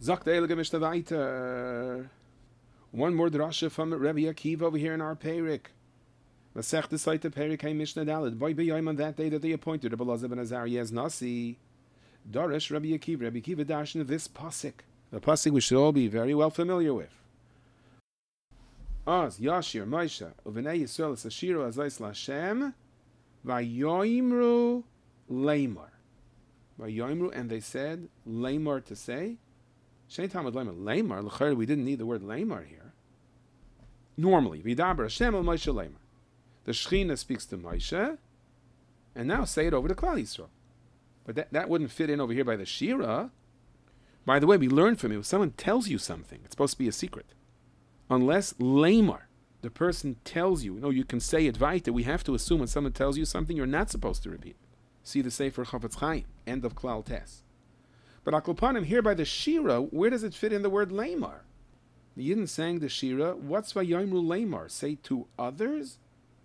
Zok the Eilige Mishnah weiter. One more drasha from Rabbi Akiva over here in our Perik. Masech the site of Perik Hay Mishnah Daled. Boy b'yom on that day that they appointed Rabbi Elazar ben Azariah as Nasi. Darish Rabbi Akiva. Rabbi Akiva dashed this pasuk. The pasuk we should all be very well familiar with. Az Yashir Moshe uvenei Yisrael es Ashiru azais Lashem vayoimru leimar. Vayoimru, and they said leimar to say. Shein Talmud leimar leimar. L'chayr we didn't need the word leimar here. Normally, Vidaber Hashem el Moshe leimar. The Shechina speaks to Moshe, and now say it over to Klal Yisrael. But that wouldn't fit in over here by the Shira. By the way, we learned from it, if someone tells you something, it's supposed to be a secret. Unless Lamar, the person tells you, no, you can say it weiter, we have to assume when someone tells you something, you're not supposed to repeat it. See the Sefer Chafetz Chaim, end of Klal Tes. But Akopanim, here by the Shira, where does it fit in the word Lamar? The Yidden sang the Shira, what's Vayomru Lamar? Say to others?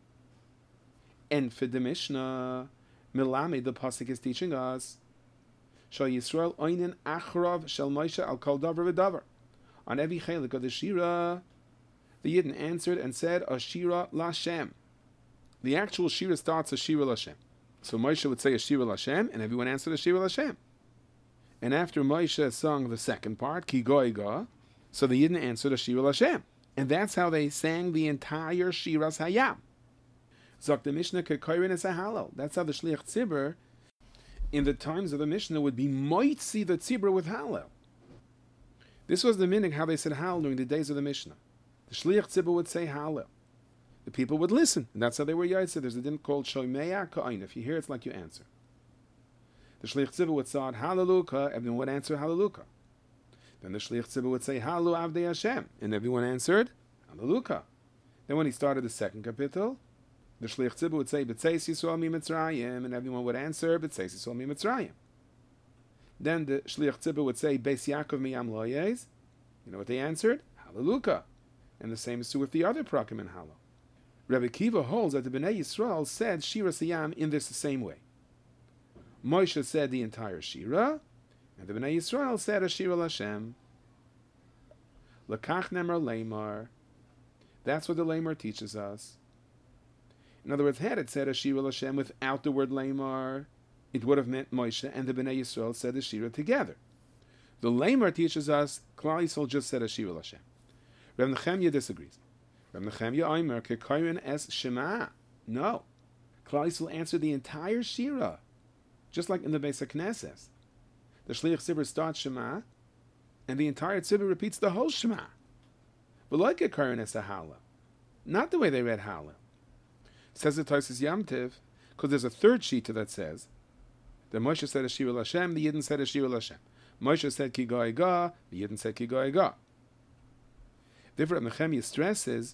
And for the Mishnah, Milame, the pasuk is teaching us, Shal Yisrael oinen achrav shel Moshe al kol davar v'davar. On every chelik of the Shira, the Yidden answered and said, Ashira Lashem. The actual Shira starts Ashira Lashem. So Moshe would say Ashira Lashem, and everyone answered Ashira Lashem. And after Moshe sung the second part, Ki Goiga, so the Yidden answered Ashira Lashem. And that's how they sang the entire Shiras Hayam. Zok the Mishnah Kekoirin es a Hallel. That's how the Shliach Tzibur, in the times of the Mishnah, would be moitzi the Tzibur with Hallel. This was the meaning how they said Hallel during the days of the Mishnah. The Shliach Tzibur would say Hallel. The people would listen, and that's how they were Yaitse. There's a din called Shomeya Ka'ain. If you hear, it's like you answer. The Shliach Tzibur would say Hallelujah, everyone would answer Hallelujah. Then the Shliach Tzibur would say Hallu Avdei Hashem, and everyone answered Hallelujah. Then when he started the second kapitel, the Shliach Tzibur would say B'tzeis Yisrael mi Mitzrayim, and everyone would answer B'tzeis Yisrael mi Mitzrayim. Then the Shliach Tzibur would say Beis Yaakov mi Yam Loyez. You know what they answered? Hallelujah. And the same is true with the other prakim in Hallel. Rabbi Kiva holds that the Bnei Yisrael said Shira Siyam in this the same way. Moshe said the entire Shira, and the Bnei Yisrael said Ashira Lashem. Lakach Nemar Leimar. That's what the Leimar teaches us. In other words, had it said Ashira Lashem without the word Leimar, it would have meant Moshe and the Bnei Yisrael said Ashira together. The Leimar teaches us Klal Yisrael just said Ashira Lashem. Reb Nechemya disagrees. Reb Nechemya Omer Kekoirin es Shema. No. Klal Yisrael answered the entire Shira, just like in the Beis HaKnesses. The Shliach Tzibur starts Shema, and the entire Tzibur repeats the whole Shema. But like Kekoirin es Hallel, not the way they read Hallel. Says the Tosfos Yom Tiv, because there's a third shita that says that Moshe said Ashira Lashem, the Yidden said Ashira Lashem. Moshe said Ki Goiga, the Yidden said Ki Goiga. Therefore, Nechemia stresses,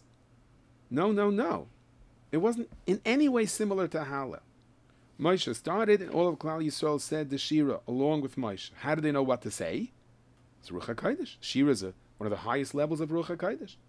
no. It wasn't in any way similar to Hallel. Moshe started, and all of Klal Yisrael said the Shira along with Moshe. How do they know what to say? It's Ruach HaKodesh. Shira is one of the highest levels of Ruach HaKodesh.